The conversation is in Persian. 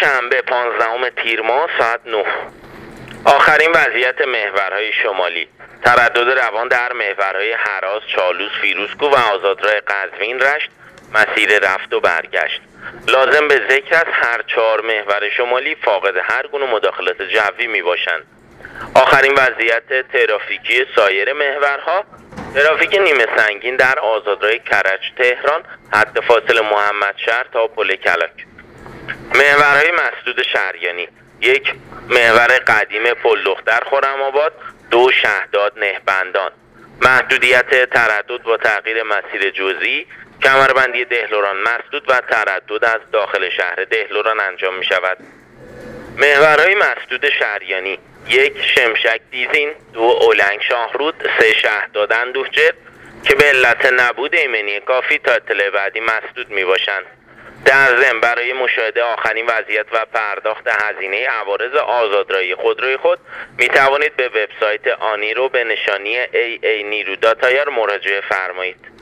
شنبه 15 تیر ماه ساعت 9. آخرین وضعیت محورهای شمالی: تردد روان در محورهای هراز، چالوس، فیروزکوه و آزادراه قزوین، رشت، مسیر رفت و برگشت. لازم به ذکر است هر 4 محور شمالی فاقد هر گونه مداخلات جوی می باشند. آخرین وضعیت ترافیکی سایر محورها: ترافیک نیمه سنگین در آزادراه کرج تهران، حد فاصل محمدشهر تا پل کلاک. محورهای مسدود شهریانی: 1 محور قدیم پل دختر خرم‌آباد، 2 شهداد نهبندان. محدودیت تردد با تغییر مسیر جزئی: کمربندی دهلوران مسدود و تردد از داخل شهر دهلوران انجام می شود. محورهای مسدود شهریانی: 1 شمشک دیزین، 2 اولنگ شاهرود، 3 شهداد اندوهجر که به علت نبود ایمنی کافی تا اطلاع بعدی مسدود می باشند. در ضمن برای مشاهده آخرین وضعیت و پرداخت هزینه عوارض آزادراهی خودروی خود می توانید به وبسایت آنیرو به نشانی AA نیرو مراجعه فرمایید.